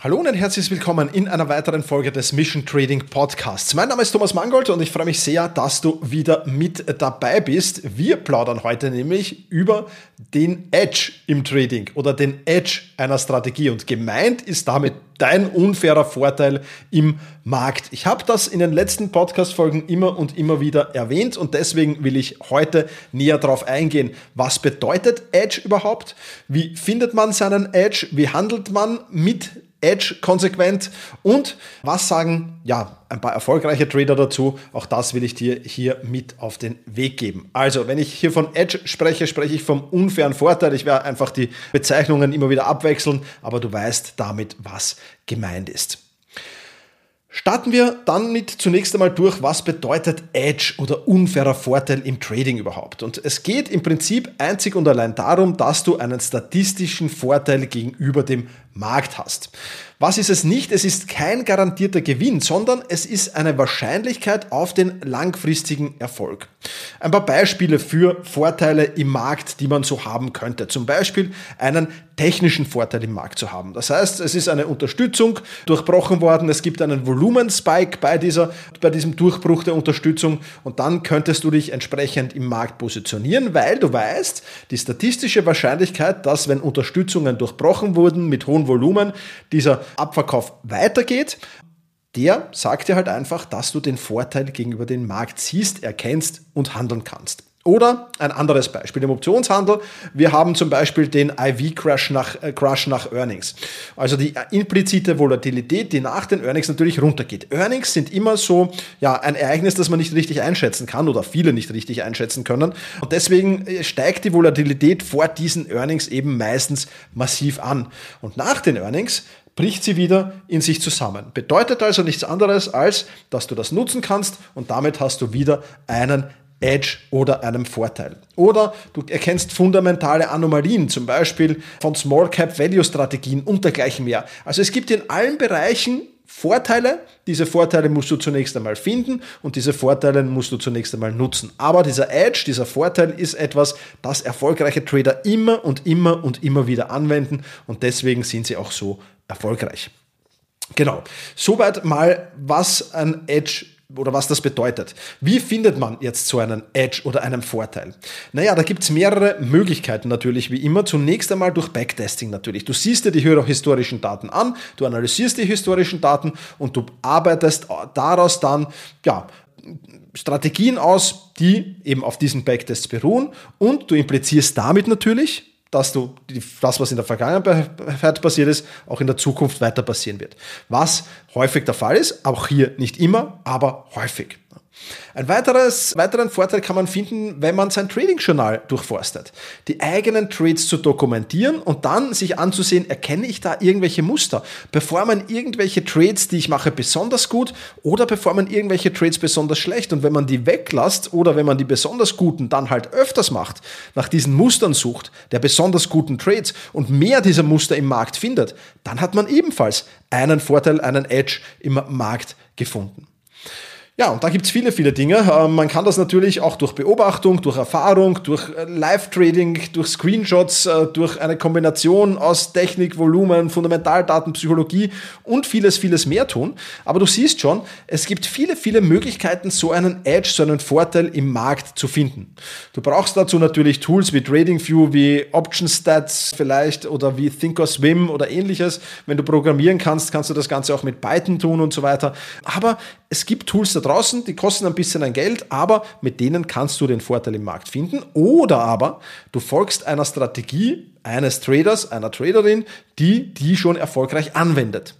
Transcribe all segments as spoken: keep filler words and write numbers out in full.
Hallo und herzlich willkommen in einer weiteren Folge des Mission Trading Podcasts. Mein Name ist Thomas Mangold und ich freue mich sehr, dass du wieder mit dabei bist. Wir plaudern heute nämlich über den Edge im Trading oder den Edge einer Strategie und gemeint ist damit dein unfairer Vorteil im Markt. Ich habe das in den letzten Podcast-Folgen immer und immer wieder erwähnt und deswegen will ich heute näher darauf eingehen. Was bedeutet Edge überhaupt? Wie findet man seinen Edge? Wie handelt man mit Edge konsequent und was sagen ja ein paar erfolgreiche Trader dazu? Auch das will ich dir hier mit auf den Weg geben. Also, wenn ich hier von Edge spreche, spreche ich vom unfairen Vorteil. Ich werde einfach die Bezeichnungen immer wieder abwechseln, aber du weißt damit, was gemeint ist. Starten wir dann mit zunächst einmal durch, was bedeutet Edge oder unfairer Vorteil im Trading überhaupt. Und es geht im Prinzip einzig und allein darum, dass du einen statistischen Vorteil gegenüber dem Markt hast. Was ist es nicht? Es ist kein garantierter Gewinn, sondern es ist eine Wahrscheinlichkeit auf den langfristigen Erfolg. Ein paar Beispiele für Vorteile im Markt, die man so haben könnte. Zum Beispiel einen technischen Vorteil im Markt zu haben. Das heißt, es ist eine Unterstützung durchbrochen worden, es gibt einen Volumenspike bei, dieser, bei diesem Durchbruch der Unterstützung und dann könntest du dich entsprechend im Markt positionieren, weil du weißt, die statistische Wahrscheinlichkeit, dass wenn Unterstützungen durchbrochen wurden mit hohem Volumen, dieser Abverkauf weitergeht, der sagt dir halt einfach, dass du den Vorteil gegenüber dem Markt siehst, erkennst und handeln kannst. Oder ein anderes Beispiel im Optionshandel. Wir haben zum Beispiel den I V-Crash nach, äh, Crash nach Earnings. Also die implizite Volatilität, die nach den Earnings natürlich runtergeht. Earnings sind immer so ja, ein Ereignis, das man nicht richtig einschätzen kann oder viele nicht richtig einschätzen können. Und deswegen steigt die Volatilität vor diesen Earnings eben meistens massiv an. Und nach den Earnings bricht sie wieder in sich zusammen. Bedeutet also nichts anderes, als dass du das nutzen kannst und damit hast du wieder einen Edge oder einem Vorteil. Oder du erkennst fundamentale Anomalien, zum Beispiel von Small-Cap-Value-Strategien und dergleichen mehr. Also es gibt in allen Bereichen Vorteile. Diese Vorteile musst du zunächst einmal finden und diese Vorteile musst du zunächst einmal nutzen. Aber dieser Edge, dieser Vorteil ist etwas, das erfolgreiche Trader immer und immer und immer wieder anwenden und deswegen sind sie auch so erfolgreich. Genau, soweit mal, was ein Edge oder was das bedeutet. Wie findet man jetzt so einen Edge oder einen Vorteil? Naja, da gibt es mehrere Möglichkeiten natürlich, wie immer. Zunächst einmal durch Backtesting natürlich. Du siehst dir die historischen Daten an, du analysierst die historischen Daten und du arbeitest daraus dann, ja, Strategien aus, die eben auf diesen Backtests beruhen und du implizierst damit natürlich, dass du das, was in der Vergangenheit passiert ist, auch in der Zukunft weiter passieren wird. Was häufig der Fall ist, auch hier nicht immer, aber häufig. Ein weiteres, weiteren Vorteil kann man finden, wenn man sein Trading-Journal durchforstet. Die eigenen Trades zu dokumentieren und dann sich anzusehen, erkenne ich da irgendwelche Muster? Performen irgendwelche Trades, die ich mache, besonders gut oder performen irgendwelche Trades besonders schlecht? Und wenn man die weglässt oder wenn man die besonders guten dann halt öfters macht, nach diesen Mustern sucht, der besonders guten Trades und mehr dieser Muster im Markt findet, dann hat man ebenfalls einen Vorteil, einen Edge im Markt gefunden. Ja, und da gibt's viele, viele Dinge. Man kann das natürlich auch durch Beobachtung, durch Erfahrung, durch Live-Trading, durch Screenshots, durch eine Kombination aus Technik, Volumen, Fundamentaldaten, Psychologie und vieles, vieles mehr tun. Aber du siehst schon, es gibt viele, viele Möglichkeiten, so einen Edge, so einen Vorteil im Markt zu finden. Du brauchst dazu natürlich Tools wie TradingView, wie Option Stats vielleicht oder wie Thinkorswim oder ähnliches. Wenn du programmieren kannst, kannst du das Ganze auch mit Python tun und so weiter. Aber es gibt Tools da draußen, die kosten ein bisschen ein Geld, aber mit denen kannst du den Vorteil im Markt finden. Oder aber du folgst einer Strategie eines Traders, einer Traderin, die die schon erfolgreich anwendet.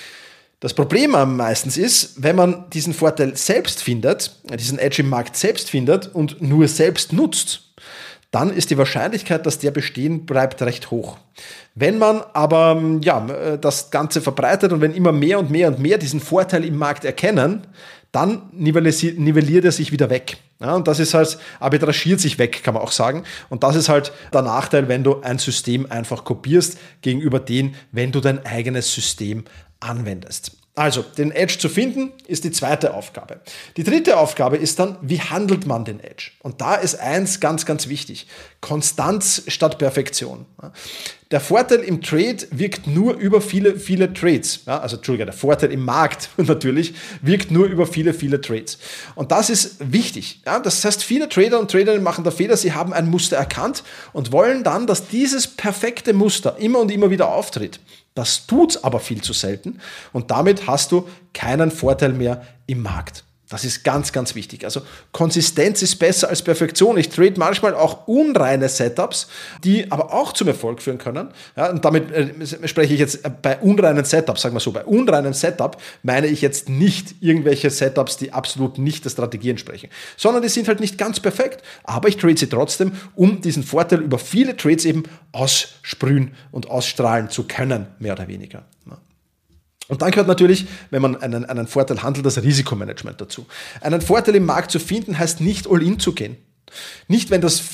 Das Problem meistens ist, wenn man diesen Vorteil selbst findet, diesen Edge im Markt selbst findet und nur selbst nutzt, dann ist die Wahrscheinlichkeit, dass der bestehen bleibt, recht hoch. Wenn man aber ja, das Ganze verbreitet und wenn immer mehr und mehr und mehr diesen Vorteil im Markt erkennen, dann nivelliert er sich wieder weg. Ja, und das ist halt, arbitragiert sich weg, kann man auch sagen. Und das ist halt der Nachteil, wenn du ein System einfach kopierst, gegenüber dem, wenn du dein eigenes System anwendest. Also, den Edge zu finden, ist die zweite Aufgabe. Die dritte Aufgabe ist dann, wie handelt man den Edge? Und da ist eins ganz, ganz wichtig. Konstanz statt Perfektion. Der Vorteil im Trade wirkt nur über viele, viele Trades. Ja, also Entschuldigung, der Vorteil im Markt natürlich wirkt nur über viele, viele Trades. Und das ist wichtig. Ja, das heißt, viele Trader und Traderinnen machen den Fehler, sie haben ein Muster erkannt und wollen dann, dass dieses perfekte Muster immer und immer wieder auftritt. Das tut's aber viel zu selten und damit hast du keinen Vorteil mehr im Markt. Das ist ganz, ganz wichtig. Also Konsistenz ist besser als Perfektion. Ich trade manchmal auch unreine Setups, die aber auch zum Erfolg führen können. Ja, und damit äh, spreche ich jetzt bei unreinen Setups, sagen wir so, bei unreinen Setup meine ich jetzt nicht irgendwelche Setups, die absolut nicht der Strategie entsprechen, sondern die sind halt nicht ganz perfekt, aber ich trade sie trotzdem, um diesen Vorteil über viele Trades eben aussprühen und ausstrahlen zu können, mehr oder weniger. Ja. Und dann gehört natürlich, wenn man einen, einen Vorteil handelt, das Risikomanagement dazu. Einen Vorteil im Markt zu finden, heißt nicht all-in zu gehen. Nicht, wenn das,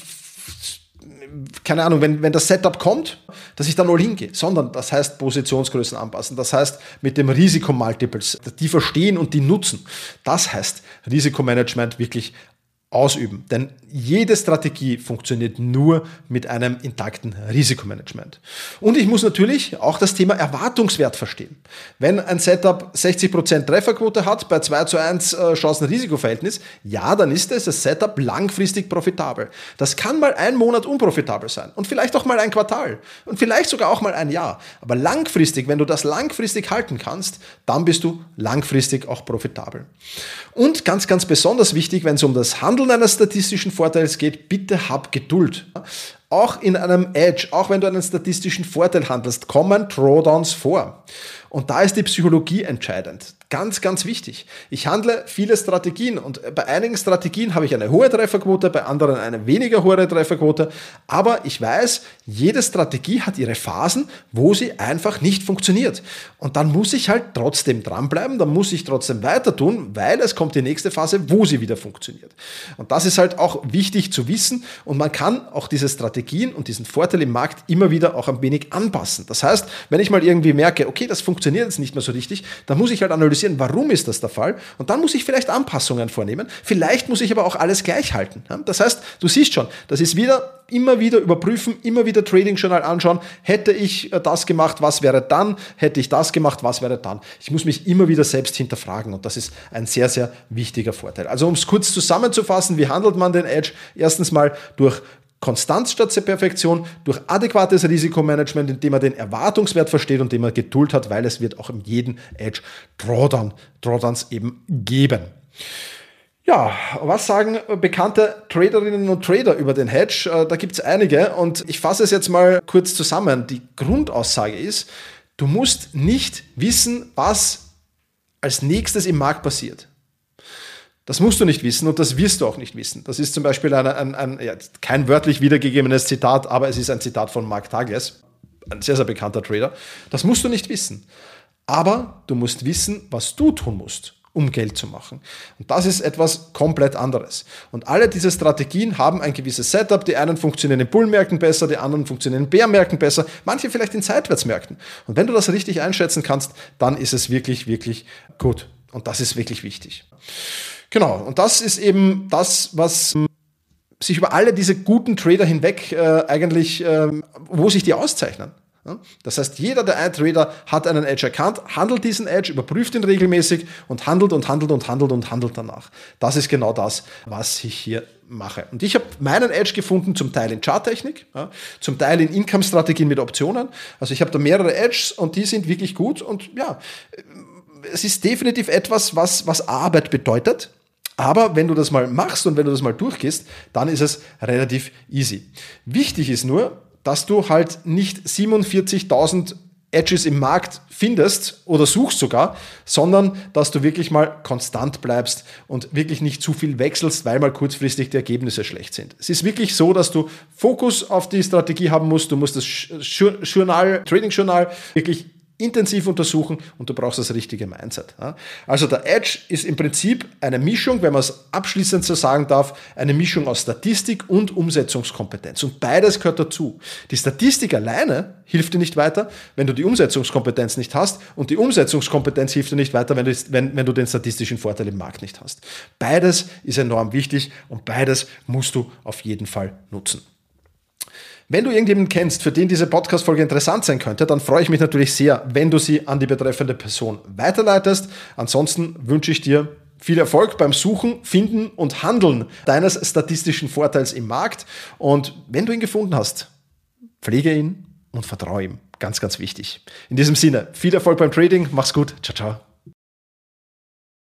keine Ahnung, wenn, wenn das Setup kommt, dass ich dann all-in gehe, sondern das heißt Positionsgrößen anpassen. Das heißt mit dem Risikomultiples, die verstehen und die nutzen. Das heißt Risikomanagement wirklich ausüben. Denn jede Strategie funktioniert nur mit einem intakten Risikomanagement. Und ich muss natürlich auch das Thema Erwartungswert verstehen. Wenn ein Setup sechzig Prozent Trefferquote hat bei zwei zu eins äh, Chancen-Risiko-Verhältnis, ja, dann ist es das Setup langfristig profitabel. Das kann mal ein Monat unprofitabel sein und vielleicht auch mal ein Quartal und vielleicht sogar auch mal ein Jahr. Aber langfristig, wenn du das langfristig halten kannst, dann bist du langfristig auch profitabel. Und ganz, ganz besonders wichtig, wenn es um das Handeln eines statistischen Vorteils geht, bitte hab Geduld. Auch in einem Edge, auch wenn du einen statistischen Vorteil handelst, kommen Drawdowns vor. Und da ist die Psychologie entscheidend. Ganz, ganz wichtig. Ich handle viele Strategien und bei einigen Strategien habe ich eine hohe Trefferquote, bei anderen eine weniger hohe Trefferquote. Aber ich weiß, jede Strategie hat ihre Phasen, wo sie einfach nicht funktioniert. Und dann muss ich halt trotzdem dranbleiben, dann muss ich trotzdem weiter tun, weil es kommt die nächste Phase, wo sie wieder funktioniert. Und das ist halt auch wichtig zu wissen und man kann auch diese Strategien und diesen Vorteil im Markt immer wieder auch ein wenig anpassen. Das heißt, wenn ich mal irgendwie merke, okay, das funktioniert jetzt nicht mehr so richtig, dann muss ich halt analysieren, warum ist das der Fall? Und dann muss ich vielleicht Anpassungen vornehmen. Vielleicht muss ich aber auch alles gleich halten. Das heißt, du siehst schon, das ist wieder, immer wieder überprüfen, immer wieder Trading Journal anschauen. Hätte ich das gemacht, was wäre dann? Hätte ich das gemacht, was wäre dann? Ich muss mich immer wieder selbst hinterfragen und das ist ein sehr, sehr wichtiger Vorteil. Also um es kurz zusammenzufassen, wie handelt man den Edge? Erstens mal durch Konstanz statt Perfektion, durch adäquates Risikomanagement, indem man den Erwartungswert versteht und indem man Geduld hat, weil es wird auch in jedem Edge Drawdown, Drawdowns eben geben. Ja, was sagen bekannte Traderinnen und Trader über den Hedge? Da gibt es einige und ich fasse es jetzt mal kurz zusammen. Die Grundaussage ist, du musst nicht wissen, was als nächstes im Markt passiert. Das musst du nicht wissen und das wirst du auch nicht wissen. Das ist zum Beispiel ein, ein, ein ja, kein wörtlich wiedergegebenes Zitat, aber es ist ein Zitat von Mark Douglas, ein sehr, sehr bekannter Trader. Das musst du nicht wissen. Aber du musst wissen, was du tun musst, um Geld zu machen. Und das ist etwas komplett anderes. Und alle diese Strategien haben ein gewisses Setup. Die einen funktionieren in Bullenmärkten besser, die anderen funktionieren in Bärmärkten besser, manche vielleicht in Seitwärtsmärkten. Und wenn du das richtig einschätzen kannst, dann ist es wirklich, wirklich gut. Und das ist wirklich wichtig. Genau, und das ist eben das, was sich über alle diese guten Trader hinweg äh, eigentlich, äh, wo sich die auszeichnen. Ja? Das heißt, jeder der ein Trader hat einen Edge erkannt, handelt diesen Edge, überprüft ihn regelmäßig und handelt und handelt und handelt und handelt danach. Das ist genau das, was ich hier mache. Und ich habe meinen Edge gefunden, zum Teil in Charttechnik, ja, zum Teil in Income-Strategien mit Optionen. Also ich habe da mehrere Edges und die sind wirklich gut und ja, es ist definitiv etwas, was, was Arbeit bedeutet. Aber wenn du das mal machst und wenn du das mal durchgehst, dann ist es relativ easy. Wichtig ist nur, dass du halt nicht siebenundvierzigtausend Edges im Markt findest oder suchst sogar, sondern dass du wirklich mal konstant bleibst und wirklich nicht zu viel wechselst, weil mal kurzfristig die Ergebnisse schlecht sind. Es ist wirklich so, dass du Fokus auf die Strategie haben musst. Du musst das Journal, Trading Journal wirklich intensiv untersuchen und du brauchst das richtige Mindset. Also der Edge ist im Prinzip eine Mischung, wenn man es abschließend so sagen darf, eine Mischung aus Statistik und Umsetzungskompetenz. Und beides gehört dazu. Die Statistik alleine hilft dir nicht weiter, wenn du die Umsetzungskompetenz nicht hast und die Umsetzungskompetenz hilft dir nicht weiter, wenn du, wenn, wenn du den statistischen Vorteil im Markt nicht hast. Beides ist enorm wichtig und beides musst du auf jeden Fall nutzen. Wenn du irgendjemanden kennst, für den diese Podcast-Folge interessant sein könnte, dann freue ich mich natürlich sehr, wenn du sie an die betreffende Person weiterleitest. Ansonsten wünsche ich dir viel Erfolg beim Suchen, Finden und Handeln deines statistischen Vorteils im Markt. Und wenn du ihn gefunden hast, pflege ihn und vertraue ihm. Ganz, ganz wichtig. In diesem Sinne, viel Erfolg beim Trading. Mach's gut. Ciao, ciao.